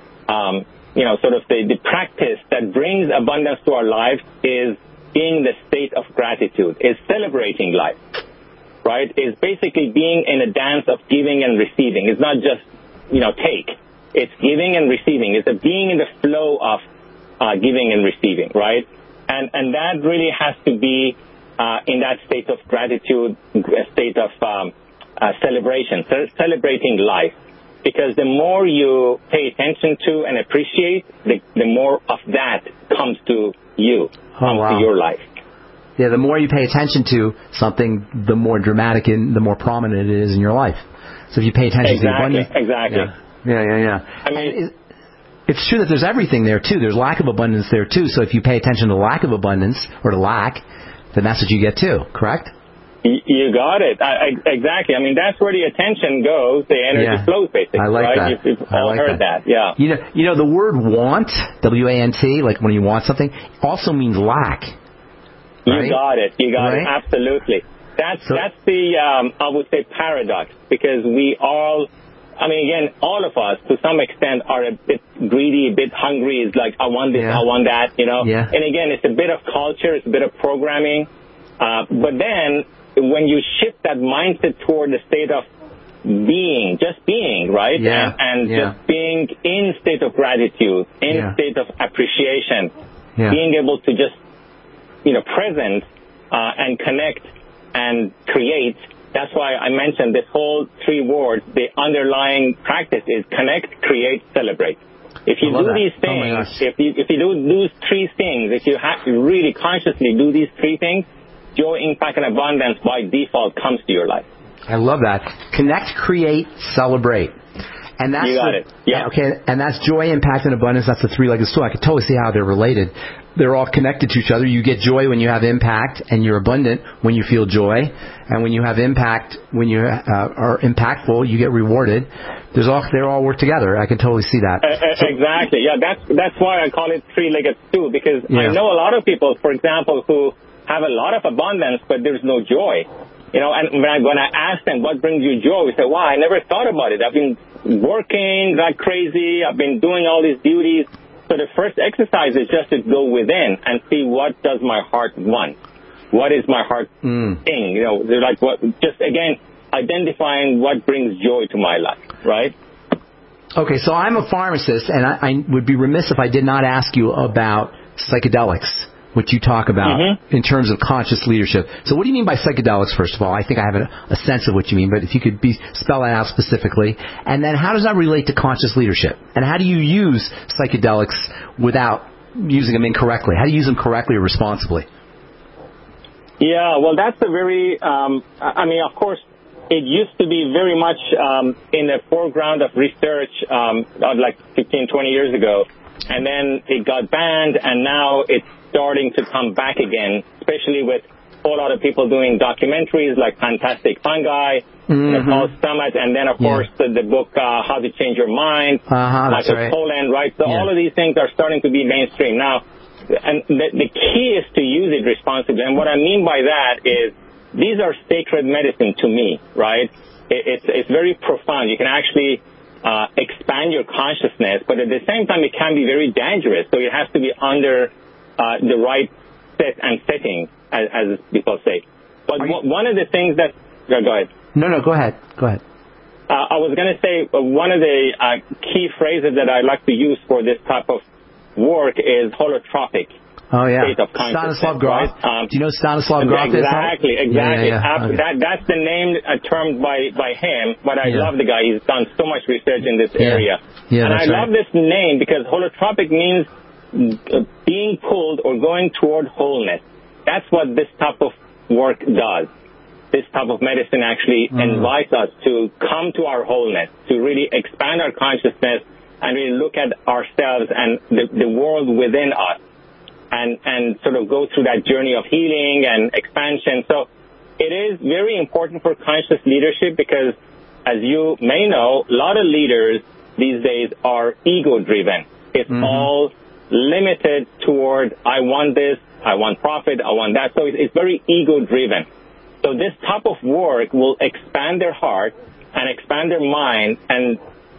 um, you know, sort of the, the practice that brings abundance to our lives is being the state of gratitude, is celebrating life. Right, is basically being in a dance of giving and receiving. It's not just, you know, take. It's giving and receiving. It's a being in the flow of uh, giving and receiving, right? And and that really has to be uh, in that state of gratitude, a state of um, uh, celebration, ce- celebrating life. Because the more you pay attention to and appreciate, the, the more of that comes to you, comes oh, wow. to your life. Yeah, the more you pay attention to something, the more dramatic and the more prominent it is in your life. So if you pay attention exactly, to the abundance... Exactly, yeah, yeah, yeah. yeah. I mean... It, it's true that there's everything there, too. There's lack of abundance there, too. So if you pay attention to lack of abundance, or to lack, then that's what you get, too. Correct? You got it. I, I, exactly. I mean, that's where the attention goes, the energy yeah. flows, basically. I like right? that. You've, you've I all like heard that. that. Yeah. You know, you know, the word want, W A N T, like when you want something, also means lack. Right? You got it. You got right? it. Absolutely. That's so, that's the, um, I would say, paradox, because we all, I mean, again, all of us, to some extent, are a bit greedy, a bit hungry. It's like, I want this, yeah. I want that, you know. Yeah. And again, it's a bit of culture, it's a bit of programming. Uh, but then, when you shift that mindset toward the state of being, just being, right? Yeah. And, and yeah. just being in state of gratitude, in yeah. state of appreciation, yeah. being able to just, you know, present uh, and connect and create. That's why I mentioned this whole three words. The underlying practice is connect, create, celebrate. If you do that. these things, oh if you if you do those three things, if you have to really consciously do these three things, joy, impact, and abundance by default comes to your life. I love that. Connect, create, celebrate. And that's you got the, it. Yeah. Okay, and that's joy, impact, and abundance. That's the three-legged stool. I can totally see how they're related. They're all connected to each other. You get joy when you have impact, and you're abundant when you feel joy. And when you have impact, when you uh, are impactful, you get rewarded. There's all they all work together. I can totally see that. Uh, so, exactly. Yeah, that's that's why I call it three-legged stool, because yeah. I know a lot of people, for example, who have a lot of abundance, but there's no joy. You know, and when I, when I ask them, what brings you joy? We say, wow, I never thought about it. I've been working like crazy. I've been doing all these duties. So the first exercise is just to go within and see what does my heart want. What is my heart mm. thing? You know, they're like, what, just again, identifying what brings joy to my life, right? Okay, so I'm a pharmacist, and I, I would be remiss if I did not ask you about psychedelics, which you talk about mm-hmm. in terms of conscious leadership. So what do you mean by psychedelics, first of all? I think I have a, a sense of what you mean, but if you could be, spell that out specifically. And then how does that relate to conscious leadership? And how do you use psychedelics without using them incorrectly? How do you use them correctly or responsibly? Yeah, well, that's a very, um, I mean, of course, it used to be very much um, in the foreground of research um, like fifteen, twenty years ago. And then it got banned, and now it's starting to come back again, especially with a whole lot of people doing documentaries like Fantastic Fungi, mm-hmm. the Paul Stamets, and then, of yeah. course, the, the book uh, How to Change Your Mind, uh-huh, that's Michael right. Pollan, right? So yeah. all of these things are starting to be mainstream. Now, and the, the key is to use it responsibly. And what I mean by that is these are sacred medicine to me, right? It, it's, it's very profound. You can actually uh, expand your consciousness, but at the same time, it can be very dangerous. So it has to be under uh, the right set and setting, as, as people say. But w- one of the things that... Go ahead. No, no, go ahead. Go ahead. Uh, I was going to say uh, one of the uh, key phrases that I like to use for this type of work is holotropic. Oh, yeah. State of consciousness. Stanislav Grof. Right? Um, Do you know Stanislav Grof? Exactly, exactly. Yeah, yeah, yeah. Okay. That, that's the name uh, termed by, by him, but I yeah. love the guy. He's done so much research in this yeah. area. Yeah, and I right. love this name because holotropic means uh, being pulled or going toward wholeness. That's what this type of work does. This type of medicine actually mm. invites us to come to our wholeness, to really expand our consciousness and really look at ourselves and the, the world within us. And, and sort of go through that journey of healing and expansion. So it is very important for conscious leadership because as you may know, a lot of leaders these days are ego-driven. It's mm-hmm. all limited toward, I want this, I want profit, I want that. So it's very ego-driven. So this type of work will expand their heart and expand their mind, and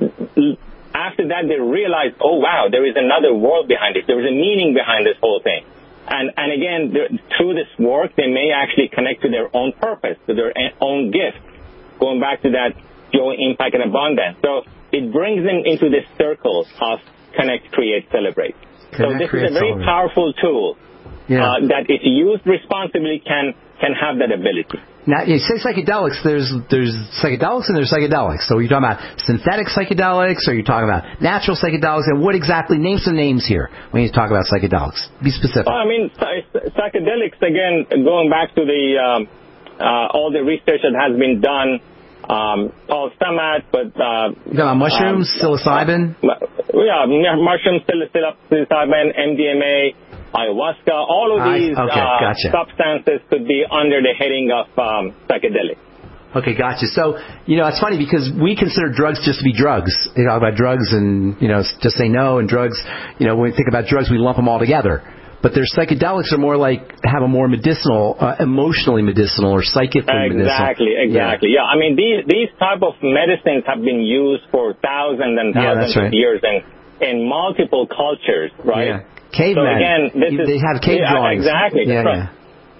after that they realize, oh, wow, there is another world behind it. There is a meaning behind this whole thing. And, and again, through this work, they may actually connect to their own purpose, to their own gift, going back to that joy, impact, and abundance. So it brings them into this circle of connect, create, celebrate. Connect, so this create, is a very celebrate. powerful tool yeah. uh, that, if used responsibly, can can have that ability. Now, you say psychedelics, there's there's psychedelics and there's psychedelics. So are you talking about synthetic psychedelics, or are you talking about natural psychedelics? And what exactly, name some names here when you talk about psychedelics. Be specific. Well, I mean, psychedelics, again, going back to the um, uh, all the research that has been done, um, Paul Stamets, but... Uh, you talking about mushrooms, um, psilocybin? Uh, yeah, mushrooms, psilocybin, M D M A, ayahuasca, all of these okay, uh, gotcha. substances could be under the heading of um, psychedelic. Okay, gotcha. So, you know, it's funny because we consider drugs just to be drugs. You talk about drugs and, you know, just say no, and drugs, you know, when we think about drugs, we lump them all together. But their psychedelics are more like, have a more medicinal, uh, emotionally medicinal or psychically exactly, medicinal. Exactly, exactly. Yeah. yeah, I mean, these these type of medicines have been used for thousands and thousands yeah, right. of years in, in multiple cultures, right? Yeah. Cavemen. So again, this you, is, they have cave yeah, drawings. Exactly. Yeah, right. yeah.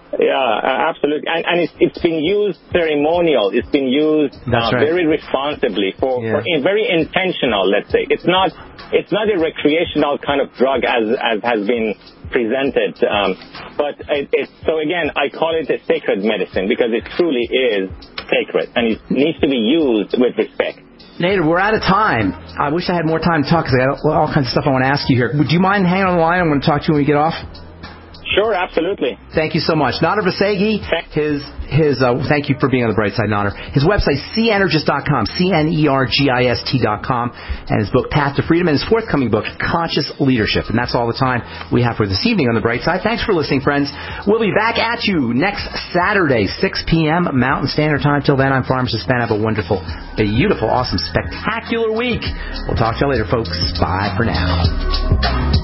Yeah, absolutely. And, and it's, it's been used ceremonial. It's been used uh, right. very responsibly, for, yeah. for in, very intentional, let's say. It's not it's not a recreational kind of drug as as has been presented. Um, but it, it's, so again, I call it a sacred medicine because it truly is sacred, and it needs to be used with respect. Nader, we're out of time. I wish I had more time to talk because I got all kinds of stuff I want to ask you here. Would you mind hanging on the line? I'm going to talk to you when we get off. Sure, absolutely. Thank you so much. Nader Vasegi, his, his, uh, thank you for being on the bright side, Nader. His website, c energist dot com, C N E R G I S T dot com, and his book, Path to Freedom, and his forthcoming book, Conscious Leadership. And that's all the time we have for this evening on the bright side. Thanks for listening, friends. We'll be back at you next Saturday, six p.m. Mountain Standard Time. Till then, I'm Pharmacist Ben. Have a wonderful, beautiful, awesome, spectacular week. We'll talk to you later, folks. Bye for now.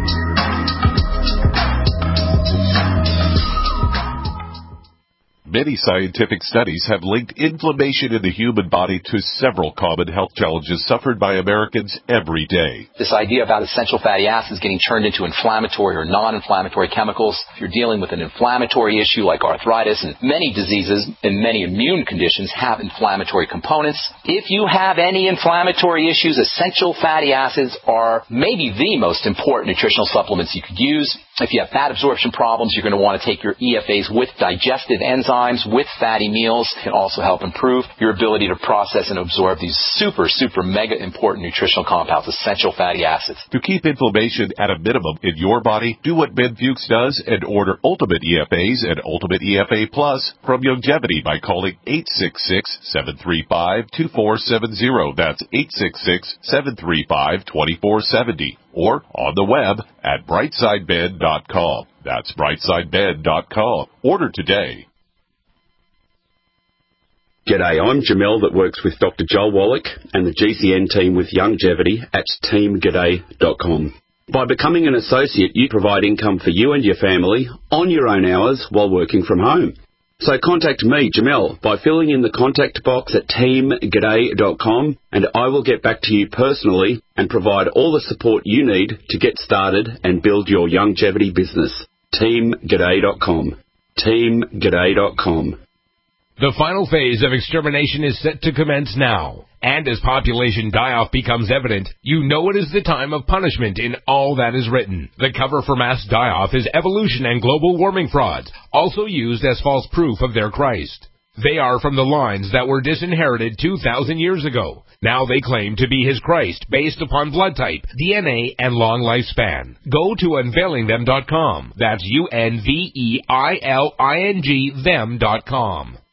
Many scientific studies have linked inflammation in the human body to several common health challenges suffered by Americans every day. This idea about essential fatty acids getting turned into inflammatory or non-inflammatory chemicals, if you're dealing with an inflammatory issue like arthritis, and many diseases and many immune conditions have inflammatory components. If you have any inflammatory issues, essential fatty acids are maybe the most important nutritional supplements you could use. If you have fat absorption problems, you're going to want to take your E F As with digestive enzymes, with fatty meals. It can also help improve your ability to process and absorb these super, super mega important nutritional compounds, essential fatty acids. To keep inflammation at a minimum in your body, do what Ben Fuchs does and order Ultimate E F As and Ultimate E F A Plus from Youngevity by calling eight six six, seven three five, two four seven zero. That's eight six six, seven three five, two four seven zero. Or on the web at brightside ben dot com. That's brightside ben dot com. Order today. G'day, I'm Jamel that works with Doctor Joel Wallach and the G C N team with Youngevity at team g'day dot com. By becoming an associate, you provide income for you and your family on your own hours while working from home. So contact me, Jamel, by filling in the contact box at team g'day dot com, and I will get back to you personally and provide all the support you need to get started and build your Youngevity business. team g'day dot com. team g'day dot com. The final phase of extermination is set to commence now. And as population die-off becomes evident, you know it is the time of punishment in all that is written. The cover for mass die-off is evolution and global warming frauds, also used as false proof of their Christ. They are from the lines that were disinherited two thousand years ago. Now they claim to be his Christ based upon blood type, D N A, and long lifespan. Go to unveiling them dot com. That's U N V E I L I N G them dot com.